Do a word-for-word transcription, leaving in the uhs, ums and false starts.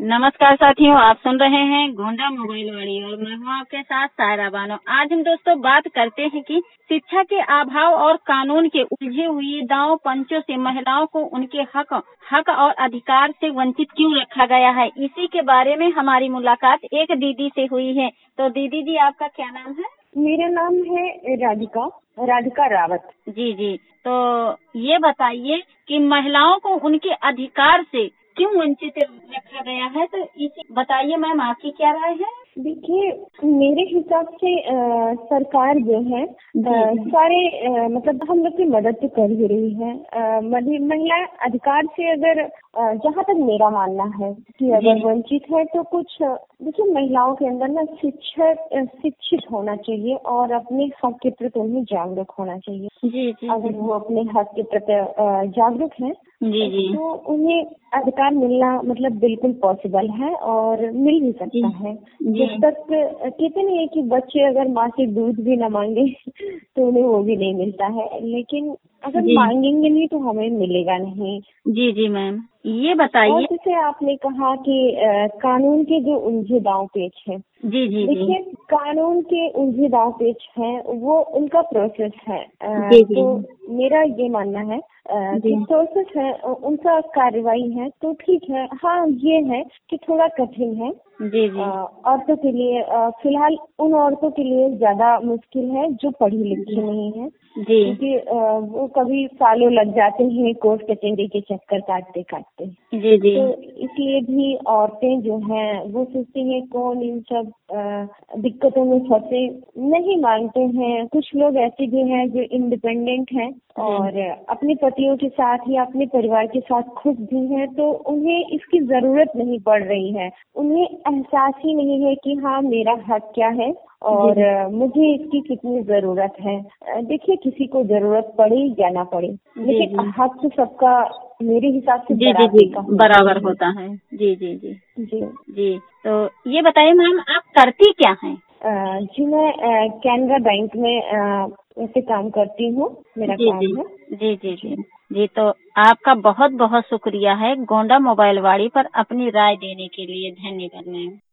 नमस्कार साथियों, आप सुन रहे हैं गोंडा मोबाइल वाली और मैं हूँ आपके साथ सायरा बानो। आज हम दोस्तों बात करते हैं कि शिक्षा के अभाव और कानून के उलझे हुए दांव पंचों से महिलाओं को उनके हक हक और अधिकार से वंचित क्यों रखा गया है। इसी के बारे में हमारी मुलाकात एक दीदी से हुई है। तो दीदी जी, आपका क्या नाम है? मेरा नाम है राधिका राधिका रावत। जी जी, तो ये बताइए कि महिलाओं को उनके अधिकार से क्यों वंचित रखा गया है, तो इसी बताइए मैम, आपकी क्या राय है? देखिए, मेरे हिसाब से आ, सरकार जो है आ, सारे आ, मतलब हम लोग की मदद तो कर ही रही है। आ, महिला अधिकार से अगर जहाँ तक मेरा मानना है कि अगर वंचित है तो कुछ देखिए, महिलाओं के अंदर ना शिक्षक शिक्षित होना चाहिए और अपने हक के प्रति उन्हें जागरूक होना चाहिए। जी जी, अगर वो अपने हक के प्रति जागरूक है जी जी, तो उन्हें अधिकार मिलना मतलब बिल्कुल पॉसिबल है और मिल भी सकता है। जब तक कहते नहीं है कि बच्चे अगर माँ से दूध भी न मांगे तो उन्हें वो भी नहीं मिलता है, लेकिन अगर मांगेंगे नहीं तो हमें मिलेगा नहीं। जी जी मैम, ये बताइए। और जैसे आपने कहा कि आ, कानून के जो उलझे दांव पेच है, जी जी, देखिए कानून के उलझे दांव पेच है वो उनका प्रोसेस है। आ, जी जी, तो मेरा ये मानना है आ, कि प्रोसेस है उनका कार्रवाई है तो ठीक है। हाँ, ये है कि थोड़ा कठिन है जी जी, औरतों के लिए, फिलहाल उन औरतों के लिए ज्यादा मुश्किल है जो पढ़ी लिखी नहीं है, क्योंकि वो कभी सालों लग जाते हैं कोर्ट कचहरी के चक्कर काटते काटते। जी जी, तो इसलिए भी औरतें जो हैं वो सोचती हैं कौन इन सब दिक्कतों में फंसे, नहीं मानते हैं। कुछ लोग ऐसे भी हैं जो इंडिपेंडेंट हैं और अपने पतियों के साथ या अपने परिवार के साथ खुश भी हैं, तो उन्हें इसकी जरूरत नहीं पड़ रही है। उन्हें एहसास ही नहीं है कि हाँ, मेरा हक क्या है और मुझे इसकी कितनी जरूरत है। देखिए, किसी को जरूरत पड़े या ना पड़े, लेकिन हक तो सबका मेरे हिसाब से जी जी जी बराबर होता है। जी जी जी जी जी, तो ये बताइए मैम, आप करती क्या हैं? जी, मैं कैनरा बैंक में ऐसे काम करती हूँ, मेरा जी, काम जी, है। जी जी जी जी, तो आपका बहुत बहुत शुक्रिया है गोंडा मोबाइल वाड़ी पर अपनी राय देने के लिए। धन्यवाद मैम।